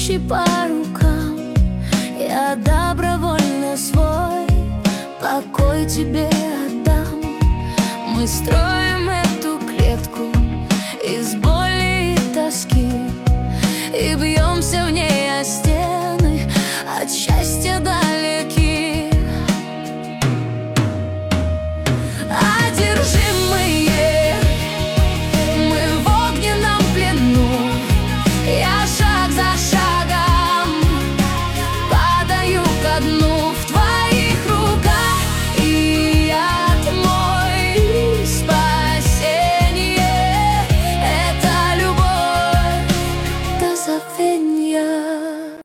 плечи по рукам. Я добровольно свой покой тебе отдам. Мы строим